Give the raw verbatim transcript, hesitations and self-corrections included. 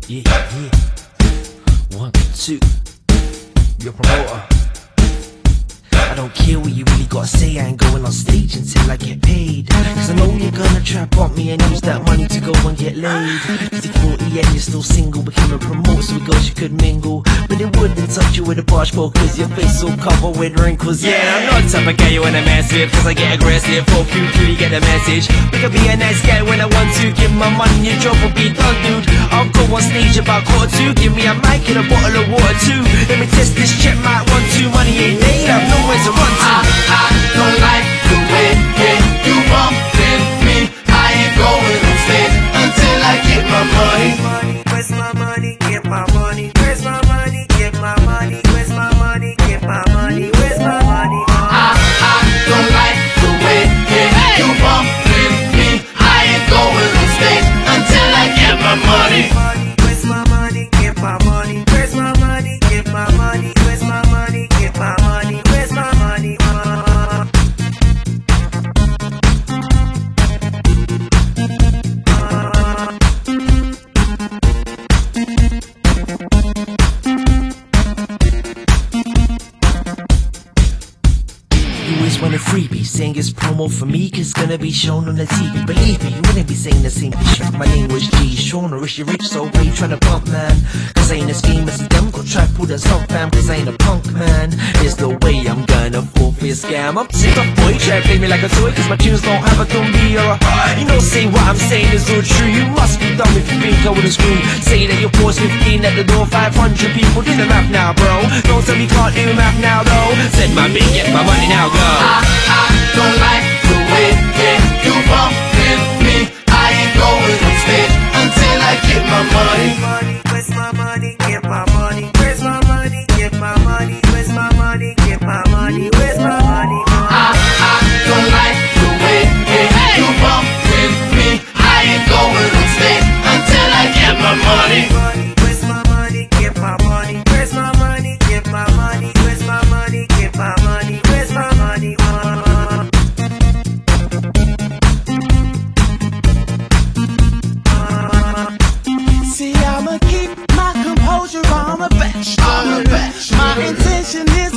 Yeah, yeah. One, two. Your promoter. I don't care what you really gotta say, I ain't going on stage until I get paid. Cause I know you're gonna try pump me and use that money to go and get laid. Cause you're forty and you're still single, became a promoter so with girls you could mingle. But it wouldn't touch you with a barge pole cause your face all covered with wrinkles. Yeah, I'm not the type of guy you wanna mess with, cause I get aggressive. Fuck you till you get the message. We could be a nice guy when I want to. Give my money, your job will be done, dude. I'll go on stage about quarter two. Give me a mic and a bottle of water too. Let me test this check, might want to. Money ain't made, I've nowhere to run to. I, I don't like the way yeah, you bumping me. I ain't going on stage until I get my money. Where's my money? Get my money. Where's my money? Get my money. Where's my money? Get my money. Where's my money? I, I don't like the way yeah, you bumping me. I ain't going on stage until I get my money. Where's my money? Get my money. Where's my money? Get my money. Where's my money? Get my money. Where's my money? You always want a freebie, saying it's promo for me, cause it's gonna be shown on the T V. Believe me, you wouldn't be saying the same shit if my name was G. Sean or is you rich, so why you tryna bump, man? Cause I ain't as famous as them, go try pull that stuff, fam, cause I ain't a punk, man. It's the way I'm gonna forfeit scam. I'm sick of boy, try to play me like a toy, cause my tunes don't have a tumbi or a you know, say what I'm saying is all true. You must be dumb if you think I wouldn't screw. Say that your pause fifteen at the door, five hundred people, do the math now, bro. Don't tell me can't do math now, though. Said my big, get my money now, go. I, I don't like the way yeah, you bumping me. I ain't going on stage until I get my money. Where's my money? Get my money. Where's my money? Get my money. Where's my money? Get my money. Where's my money? I, I don't like the way yeah, you bumping me. I ain't going on stage until I get my money. Where's my money? Get my money. Where's my money? Get my money. Where's my money? Get my money. Where's my money? See, I'ma keep my composure, I'm a bitch. I'm a bitch. My intention is